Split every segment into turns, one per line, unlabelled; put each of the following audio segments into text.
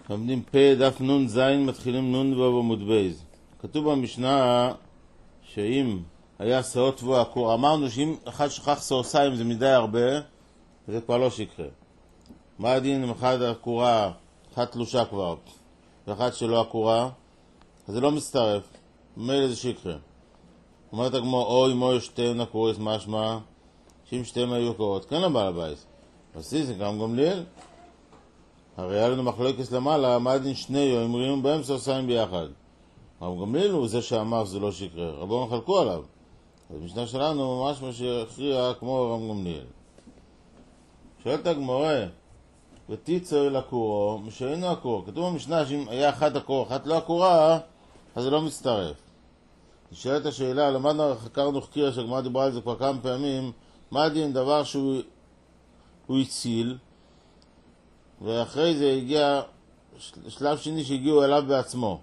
לומדים פה דף נון זין, מתחילים נון ועמוד בייז. כתוב במשנה שאם היה שאות תבואה עקור, אמרנו שאם אחד שכח סורסיים זה מדי הרבה, זה כבר לא שיקרה. מה הדין אם אחד עקורה, אחת תלושה כבר, ואחת שלא עקורה, אז זה לא מצטרף, מילא זה שיקרה. אומרת הגמרא, אוי מוי שתיהן עקורס משמע, שאם שתיהן היו עקורות, כן לבעל הבית. עשי זה גם גמליאל. הרי היה לנו מחלוקת למעלה, מה הדין שני אומרים בהם סורסיים ביחד. רב גמליאל הוא זה שאמר שזה לא שיקרה, רבו מחלקו עליו. אז במשנה שלנו ממש מה שהכריע כמו רב גמליאל. שואלת הגמרא, ותיצור לקורו, משאינו עקור. כתוב במשנה שאם היה אחד עקור, אחת לא עקורה, אז זה לא מצטרף. נשאלת השאלה, למדנו, חקרנו חקיר שהגמרא דיברה על זה כבר כמה פעמים, מה הדין דבר שהוא הציל, ואחרי זה הגיע שלב שני שהגיעו אליו בעצמו,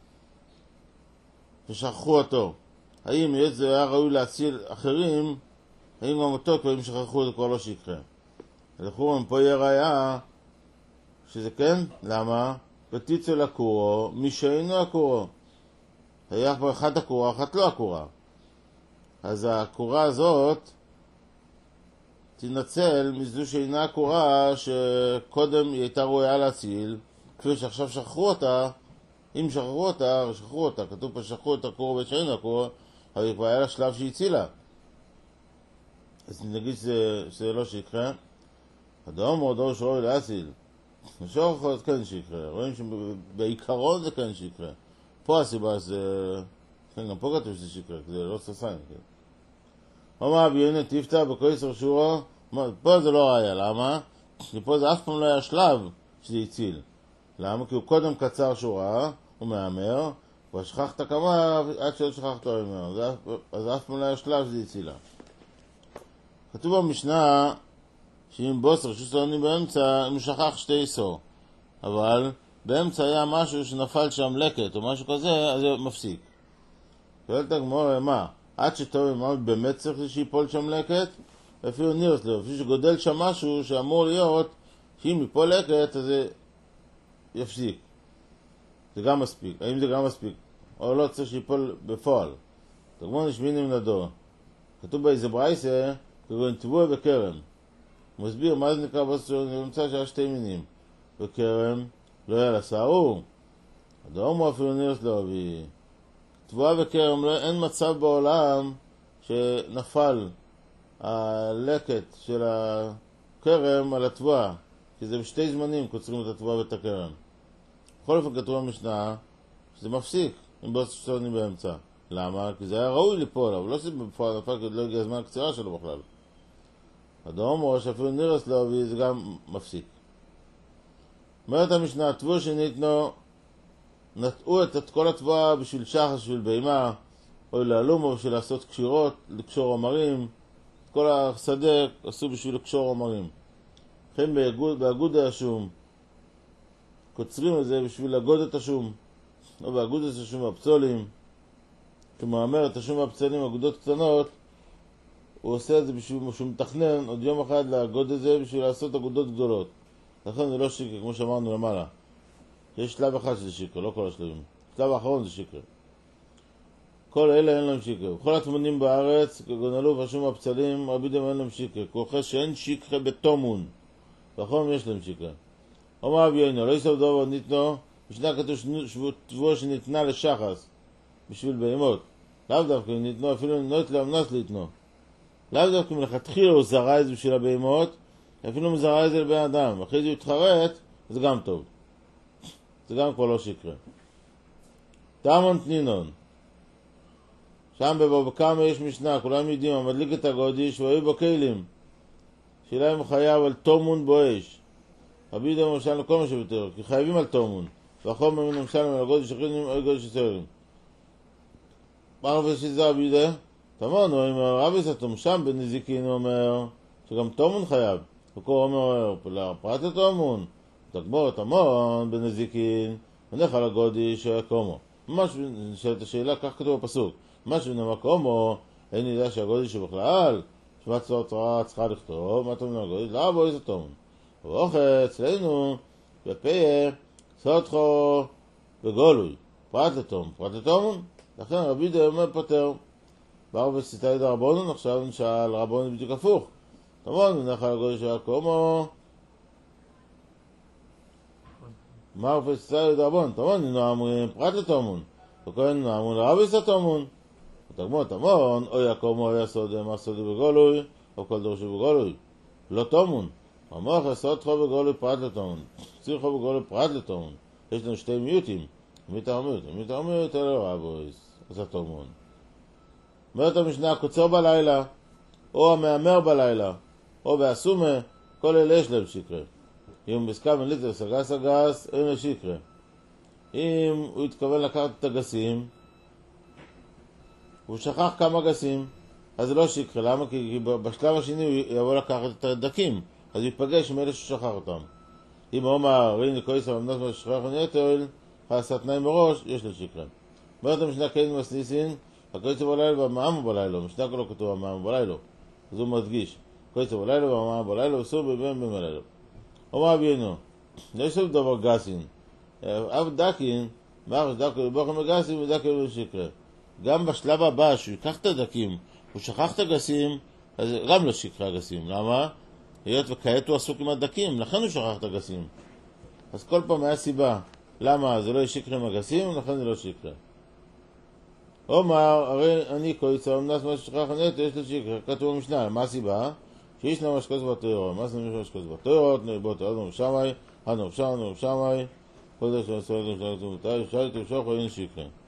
ושכחו אותו. האם זה היה ראוי להציל אחרים, האם גם אותו כבר אם שכחו אותו כבר לא שיקרה. לכאורה פה יהיה ראיה שזה כן, למה? ותיצור לקורו, משאינו עקורו. היה כבר אחת עקורה, אחת לא עקורה. אז העקורה הזאת תנצל מזו שאינה עקורה שקודם היא הייתה ראויה להציל, כפי שעכשיו שכחו אותה. אם שכחו אותה, כתוב פה שכחו את עקורה ושאינו עקורה, אבל כבר היה לה שלב שהיא הצילה. אז נגיד שזה לא שיקרה. אדם או דור שראוי להציל, משור יכול להיות כן שיקרה. רואים שבעיקרון זה כן שיקרה. פה הסיבה זה, כן, גם פה כתוב שזה שיקרה, כי זה לא ססיים, כן. אומר אביוני תפתח בקויסר שורו, פה זה לא ראיה, למה? כי פה זה אף פעם לא היה שלב שזה הציל. למה? כי הוא קודם קצר שורה, הוא מאמר, ושכחת כמה עד שלא שכחת הוא מאמר. אז אף פעם לא היה שלב שזה הצילה. כתוב במשנה, שאם בוסר שסעונים באמצע, הוא שכח שתי איסור. אבל באמצע היה משהו שנפל שם לקט או משהו כזה, אז זה מפסיק. שואלת הגמרא, מה? עד שטוב אמר באמת צריך שיפול שם לקט? אפילו נראה לו, אפילו שגודל שם משהו שאמור להיות, שאם ייפול לקט, אז זה יפסיק. זה גם מספיק. האם זה גם מספיק? או לא צריך שיפול בפועל. תגמור נשמינים לדור. כתוב באיזה ברייסה, כגון תבואה וכרם. הוא מסביר מה זה נקרא בסוף, נמצא שהיה שתי מינים. וכרם, לא היה לסעור. אדום הוא אפילו נראה לו, תבואה וכרם, אין מצב בעולם שנפל הלקט של הכרם על התבואה, כי זה בשתי זמנים קוצרים את התבואה ואת הכרם. בכל אופן כתוב במשנה שזה מפסיק אם בוס שסעוני באמצע. למה? כי זה היה ראוי ליפול, אבל לא שבפועל נפל כי לא הגיע הזמן הקצירה שלו בכלל. אדום או שאפילו נרס לו וזה גם מפסיק. אומרת המשנה, התבואה שניתנו נטעו את כל התבואה בשביל שחס, בשביל בהמה, או להלום, או בשביל לעשות קשירות, לקשור עמרים. כל השדה עשו בשביל לקשור עמרים. לכן באגוד השום, קוצרים את זה בשביל לגוד את השום, או באגוד את השום והפצולים. כשמאמר את השום והפצולים, אגודות קטנות, הוא עושה את זה בשביל שהוא מתכנן עוד יום אחד לגוד את זה בשביל לעשות אגודות גדולות. לכן זה לא שיקר, כמו שאמרנו למעלה. יש שלב אחד שזה שיקר, לא כל השלבים. שלב האחרון זה שיקר. כל אלה אין להם שיקר. בכל התמונים בארץ, כגון אלוף, השום והפצלים, רבי דם אין להם שיקר. כוחש שאין שיקר בתומון. ואחרון יש להם שיקר. אומר אביונו, לא יסוף דובר ניתנו, משנה כתוב תבואה שניתנה לשחס, בשביל בהמות. לאו דווקא ניתנו, אפילו נוט לאמנס ליתנו. לאו דווקא מלכתחילה הוא זרה את זה בשביל הבהמות, אפילו הוא זרה את זה לבן אדם. אחרי זה הוא יתחרט, זה גם טוב. זה גם כבר לא שיקרה. תאמון תנינון. שם בבבא יש משנה, כולם יודעים, המדליק את הגודיש והיו בו כלים. שאלה אם הוא חייב על תומון בואש. רבי דם למשל לכל מה שביותר, כי חייבים על תומון. והחומר מן למשל על הגודיש אחרים או גודיש סערים. מה רבי שזה רבי דם? תאמרנו, אם הרבי סתום שם בנזיקין הוא אומר שגם תומון חייב. וכל אומר, פרט לתומון. תגבור את המון בנזיקין, ונלך על הגודיש קומו. ממש נשאלת השאלה, כך כתוב בפסוק. ממש בנמה קומו, אין ידע שהגודיש הוא בכלל, שמת צורה צריכה לכתוב, מה אתה אומר הגודיש? לא בואי זה תומון. ואוכל אצלנו, בפה, סודחו בגולוי, פרט לתום, פרט לתומון, לכן רבי יהודה אומר פטר. באו וסיטאי דרבנן, עכשיו נשאל רבנן בדיוק הפוך. תמון, נחל הגוי של הקומו, מה ופסיטאי דרבנן, תמון, אינו אמרים פרט לתומון, וכהן אינו אמרים לרבי סתומון. ותגמור תמון, אוי הקומו אוי הסודה, מה סודה בגולוי, או כל דורשי בגולוי, לא תומון. המוח הסודחו בגולוי פרט לתומון, צריכו בגולוי פרט לתומון. יש לנו שתי מיעוטים, מיעוט מיעוט אלו רבויס, אז התומון. אומרת המשנה, הקוצר בלילה, או המאמר בלילה, או באסומה, כל אלה יש להם שיקרה. אם הוא בסקם ליטר סגס, אין לו שיקרה. אם הוא התכוון לקחת את הגסים, הוא שכח כמה גסים, אז זה לא שיקרה. למה? כי בשלב השני הוא יבוא לקחת את הדקים, אז הוא ייפגש עם אלה ששכח אותם. אם הוא אומר, ראיני כויסה ומנס מה ששכח נטל, חסה תנאי מראש, יש לו שיקרה. אומרת המשנה, כן מסניסין, הקויצה בלילה והמעם בלילה, משנה כולו כתוב המעם בלילה, אז הוא מדגיש, קויצה בלילה והמעם בלילה, וסור בבן במלילה. אומר אבינו, לא יש דבר גסין, אף דקין, מה שדקו לבוכם בגסין ודקו בשקרה. גם בשלב הבא, שהוא ייקח את הדקים, הוא שכח את הגסים, אז גם לא שיקרה הגסים. למה? היות וכעת הוא עסוק עם הדקים, לכן הוא שכח את הגסים. אז כל פעם היה סיבה, למה זה לא ישקרה עם הגסים, לכן זה לא שיקרה. אומר, הרי אני קויצה, אמנס מה ששכח הנטל, יש לשיקרה, כתוב במשנה, מה הסיבה? שיש לנו משקוס בתוירות, מה זה משקוס בתוירות, נרבות, אדנו בשמי, אדנו בשמי, קודש וסועד ושלטו מתי, שאלתי ושוכו, אין שיקרה.